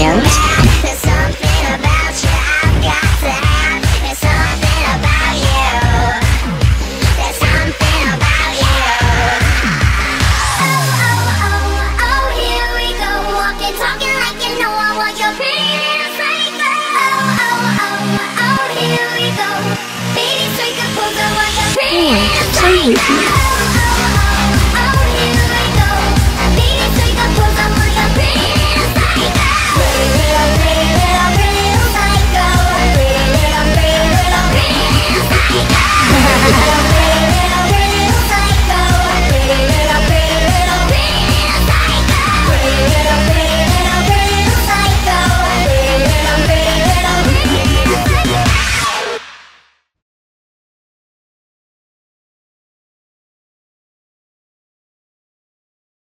and There's something about you I've got to have. There's something about you. There's something about you. Oh, oh, oh, oh, here we go. Walking, talking like you know I want your pretty little psycho. Oh, oh, oh, oh, here we go. Baby, take a pose, I want your pretty little so psycho. weird.